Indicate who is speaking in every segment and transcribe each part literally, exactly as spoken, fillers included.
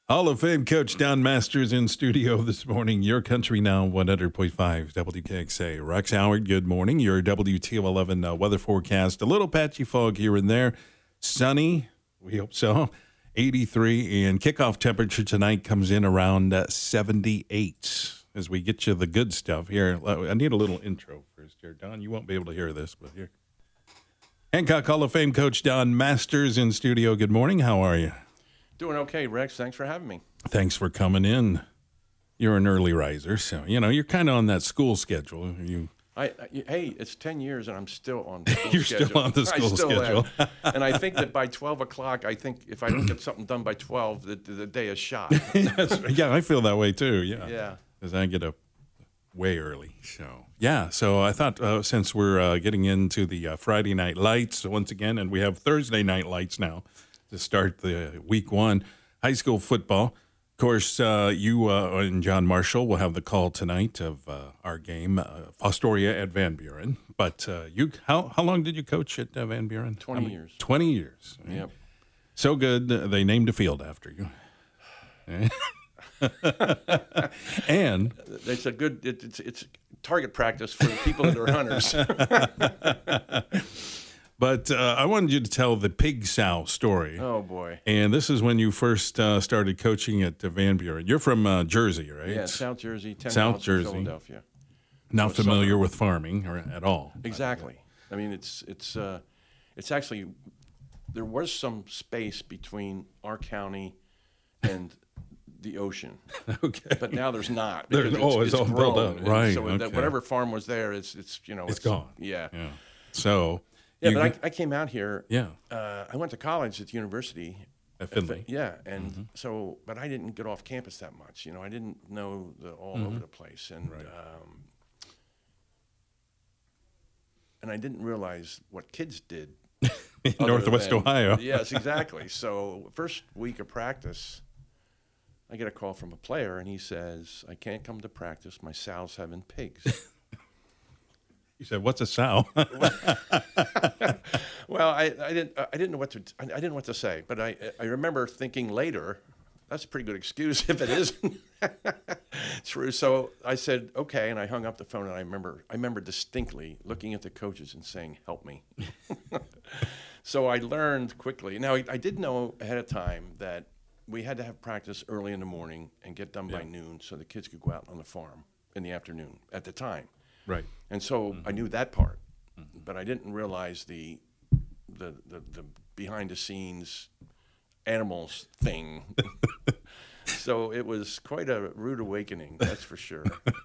Speaker 1: Hall of Fame coach Don Masters in studio this morning. Your Country Now, one hundred point five W K X A. Rex Howard, good morning. Your W T O eleven uh, weather forecast. A little patchy fog here and there. Sunny, we hope so. eighty-three, and kickoff temperature tonight comes in around uh, seventy-eight. As we get you the good stuff here, I need a little intro first here. Don, you won't be able to hear this, but here. Hancock Hall of Fame coach Don Masters in studio. Good morning. How are you?
Speaker 2: Doing okay, Rex. Thanks for having me.
Speaker 1: Thanks for coming in. You're an early riser, so, you know, you're kind of on that school schedule. You,
Speaker 2: I, I hey, it's ten years and I'm still on the school
Speaker 1: You're
Speaker 2: schedule.
Speaker 1: still on the school
Speaker 2: I still
Speaker 1: schedule.
Speaker 2: am. And I think that by twelve o'clock, I think if I don't get something done by twelve, the, the day is shot.
Speaker 1: That's, yeah, I feel that way too, yeah.
Speaker 2: Yeah.
Speaker 1: Because I get up way early, so. Yeah, so I thought uh, since we're uh, getting into the uh, Friday night lights once again, and we have Thursday night lights now to start the week one, high school football. Of course, uh, you uh, and John Marshall will have the call tonight of uh, our game, uh, Fostoria at Van Buren. But uh, you, how how long did you coach at uh, Van Buren?
Speaker 2: twenty years.
Speaker 1: twenty years.
Speaker 2: Yep.
Speaker 1: So good, uh, they named a field after you. And
Speaker 2: It's a good, it, it's, it's target practice for people that are hunters.
Speaker 1: But uh, I wanted you to tell the pig sow story.
Speaker 2: Oh, boy.
Speaker 1: And this is when you first uh, started coaching at uh, Van Buren. You're from uh, Jersey, right?
Speaker 2: Yeah, South Jersey, ten
Speaker 1: South
Speaker 2: miles from
Speaker 1: Jersey.
Speaker 2: Philadelphia.
Speaker 1: Not
Speaker 2: So
Speaker 1: familiar
Speaker 2: summer.
Speaker 1: with farming or at all.
Speaker 2: Exactly. I mean, it's it's uh, it's actually, there was some space between our county and the ocean.
Speaker 1: Okay.
Speaker 2: But now there's not.
Speaker 1: There's-
Speaker 2: because
Speaker 1: oh, it's all built
Speaker 2: grown.
Speaker 1: up.
Speaker 2: And
Speaker 1: Right,
Speaker 2: So that
Speaker 1: okay.
Speaker 2: whatever farm was there, it's it's you know
Speaker 1: It's gone.
Speaker 2: Yeah.
Speaker 1: Yeah. So.
Speaker 2: Yeah,
Speaker 1: you
Speaker 2: but I,
Speaker 1: get-
Speaker 2: I came out here.
Speaker 1: Yeah.
Speaker 2: Uh, I went to college at the university.
Speaker 1: At Finley.
Speaker 2: Yeah, and
Speaker 1: Mm-hmm.
Speaker 2: so, but I didn't get off campus that much. You know, I didn't know the all
Speaker 1: Mm-hmm.
Speaker 2: over the place, and
Speaker 1: Right.
Speaker 2: um, and I didn't realize what kids did. other
Speaker 1: Northwest
Speaker 2: than-
Speaker 1: Ohio.
Speaker 2: Yes, exactly. So first week of practice, I get a call from a player, and he says, "I can't come to practice. My sow's having pigs."
Speaker 1: You said, "What's a sow?"
Speaker 2: Well, I, I didn't I didn't know what to I didn't know what to say, but I I remember thinking later, that's a pretty good excuse if it isn't true. So I said okay, and I hung up the phone, and I remember I remember distinctly looking at the coaches and saying, "Help me." So I learned quickly. Now I, I did know ahead of time that we had to have practice early in the morning and get done by
Speaker 1: Yeah.
Speaker 2: noon, so the kids could go out on the farm in the afternoon at the time.
Speaker 1: Right.
Speaker 2: And so I knew that part, but I didn't realize the, the the the behind the scenes animals thing. So it was quite a rude awakening, that's for sure.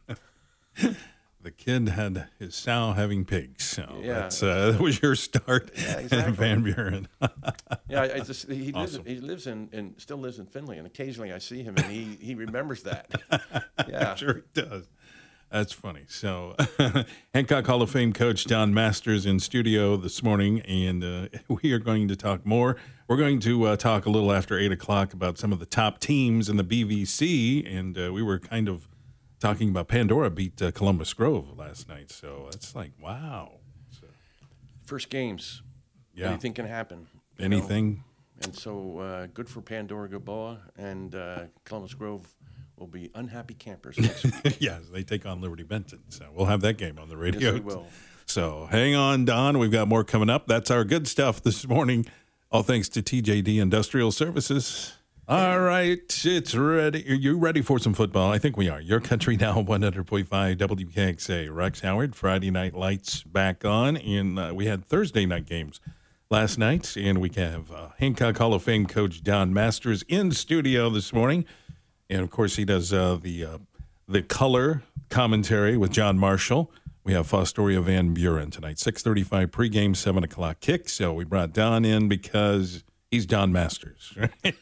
Speaker 1: The kid had his sow having pigs. So
Speaker 2: Yeah.
Speaker 1: that's, uh, that was your start
Speaker 2: Yeah,
Speaker 1: in
Speaker 2: exactly.
Speaker 1: Van Buren.
Speaker 2: Yeah, I, I just he
Speaker 1: Awesome.
Speaker 2: lives he lives in, in still lives in Finley, and occasionally I see him and he he remembers that. Yeah.
Speaker 1: Sure it does. That's funny. So, Hancock Hall of Fame coach Don Masters in studio this morning, and uh, we are going to talk more. We're going to uh, talk a little after eight o'clock about some of the top teams in the B V C, and uh, we were kind of talking about Pandora beat uh, Columbus Grove last night. So it's like, wow. So,
Speaker 2: First games.
Speaker 1: Yeah.
Speaker 2: Anything can happen. you know?
Speaker 1: anything?
Speaker 2: And so uh, good for Pandora Gaboa, and uh, Columbus Grove will be unhappy campers next week.
Speaker 1: Yes, they take on Liberty Benton. So we'll have that game on the radio.
Speaker 2: Yes, we will.
Speaker 1: So hang on, Don. We've got more coming up. That's our good stuff this morning. All thanks to T J D Industrial Services. All right, it's ready. Are you ready for some football? I think we are. Your Country Now, one hundred point five W K X A. Rex Howard, Friday night lights back on. And uh, we had Thursday night games last night. And we have uh, Hancock Hall of Fame coach Don Masters in studio this morning. And, of course, he does uh, the uh, the color commentary with John Marshall. We have Fostoria Van Buren tonight, six thirty-five pregame, seven o'clock kick. So we brought Don in because he's Don Masters. Right?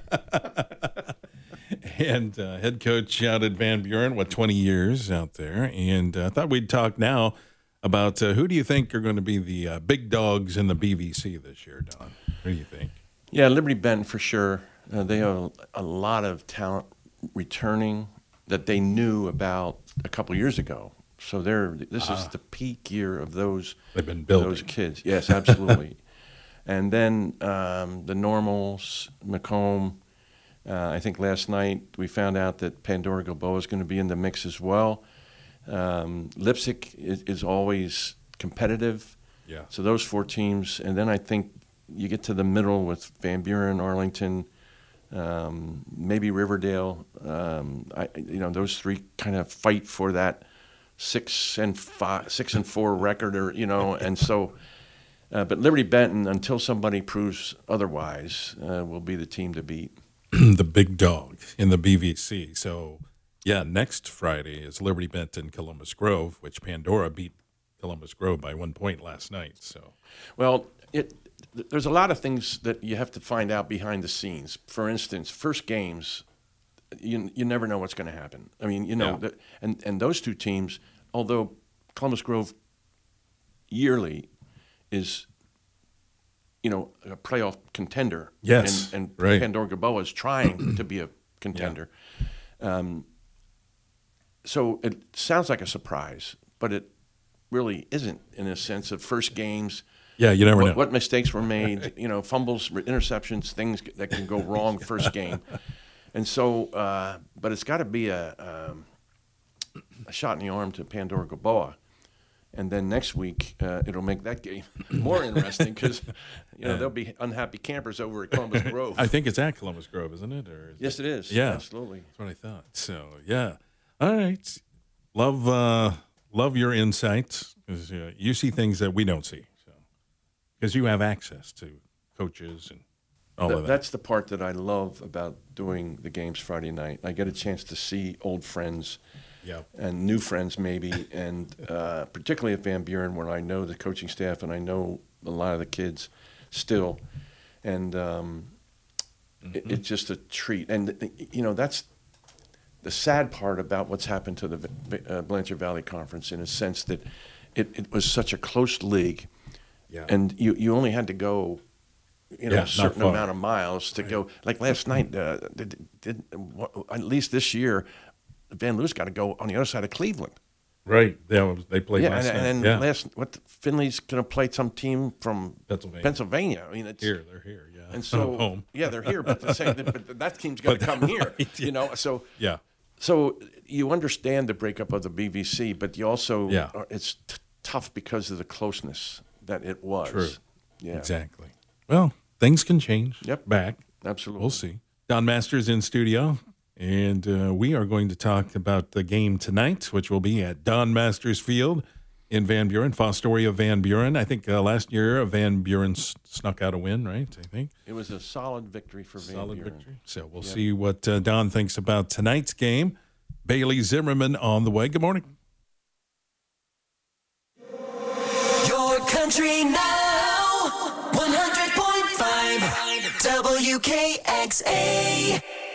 Speaker 1: And uh, head coach out at Van Buren, what, twenty years out there. And I uh, thought we'd talk now about uh, who do you think are going to be the uh, big dogs in the B V C this year, Don? Who do you think?
Speaker 2: Yeah, Liberty Benton for sure. Uh, they have a lot of talent returning that they knew about a couple years ago. So they're this is the peak year of those
Speaker 1: They've been building.
Speaker 2: those kids. Yes, absolutely. And then um, the Normals, Macomb, Uh, I think last night we found out that Pandora Gilboa is going to be in the mix as well. Um, Leipzig is, is always competitive.
Speaker 1: Yeah.
Speaker 2: So those four teams, and then I think you get to the middle with Van Buren, Arlington, um, maybe Riverdale. Um, I, you know, those three kind of fight for that six and five, six and four record, or you know, and so. Uh, but Liberty Benton, until somebody proves otherwise, uh, will be the team to beat.
Speaker 1: The big dog in the B V C. So, yeah, next Friday is Liberty Benton Columbus Grove, which Pandora beat Columbus Grove by one point last night. So,
Speaker 2: well, it there's a lot of things that you have to find out behind the scenes. For instance, first games, you you never know what's going to happen. I mean, you know,
Speaker 1: Yeah.
Speaker 2: the, and and those two teams, although Columbus Grove yearly is, you know, a playoff contender.
Speaker 1: Yes,
Speaker 2: And, and
Speaker 1: right.
Speaker 2: Pandora Gilboa is trying to be a contender. Um, so it sounds like a surprise, but it really isn't in a sense of first games.
Speaker 1: yeah, you never
Speaker 2: What,
Speaker 1: know.
Speaker 2: what mistakes were made, you know, fumbles, interceptions, things that can go wrong first game. And so, uh, but it's got to be a, um, a shot in the arm to Pandora Gilboa. And then next week, uh, it'll make that game more interesting because, you know, there'll be unhappy campers over at Columbus Grove.
Speaker 1: I think it's at Columbus Grove, isn't it? Or is
Speaker 2: yes, it is.
Speaker 1: Yeah.
Speaker 2: Absolutely.
Speaker 1: That's what I thought. So, yeah. All right. Love uh, love your insights, because uh, you see things that we don't see. So, because you have access to coaches and all
Speaker 2: Th-
Speaker 1: of that.
Speaker 2: That's the part that I love about doing the games Friday night. I get a chance to see old friends.
Speaker 1: Yeah.
Speaker 2: And new friends maybe, and uh, particularly at Van Buren, where I know the coaching staff and I know a lot of the kids still, and um, mm-hmm. it, it's just a treat. And you know, that's the sad part about what's happened to the uh, Blanchard Valley Conference, in a sense that it, it was such a close league,
Speaker 1: Yeah.
Speaker 2: and you, you only had to go, you know,
Speaker 1: Yeah,
Speaker 2: a certain
Speaker 1: not far.
Speaker 2: amount of miles to
Speaker 1: Right.
Speaker 2: go. Like last night, uh, did, did, at least this year, Van Loos got to go on the other side of Cleveland.
Speaker 1: Right. Yeah, they played
Speaker 2: Yeah,
Speaker 1: last
Speaker 2: and,
Speaker 1: night.
Speaker 2: and then
Speaker 1: yeah.
Speaker 2: last, what Finley's going to play some team from
Speaker 1: Pennsylvania.
Speaker 2: Pennsylvania. I mean, it's
Speaker 1: Here, they're here. Yeah.
Speaker 2: and so
Speaker 1: home.
Speaker 2: yeah, they're here, but the same, but that team's got to come here.
Speaker 1: right,
Speaker 2: You know, so
Speaker 1: Yeah.
Speaker 2: so you understand the breakup of the B V C, but you also
Speaker 1: Yeah.
Speaker 2: are, it's t- tough because of the closeness that it was.
Speaker 1: True.
Speaker 2: Yeah.
Speaker 1: Exactly. Well, things can change.
Speaker 2: Yep.
Speaker 1: Back.
Speaker 2: Absolutely.
Speaker 1: We'll see. Don Masters in studio, and uh, we are going to talk about the game tonight, which will be at Don Masters Field in Van Buren, Fostoria Van Buren. I think uh, last year Van Buren s- snuck out a win, right? I think.
Speaker 2: It was a solid victory for Van
Speaker 1: Solid
Speaker 2: Buren.
Speaker 1: victory. So we'll
Speaker 2: Yep.
Speaker 1: see what uh, Don thinks about tonight's game. Bailey Zimmerman on the way. Good morning.
Speaker 3: Your country now, one hundred point five W K X A.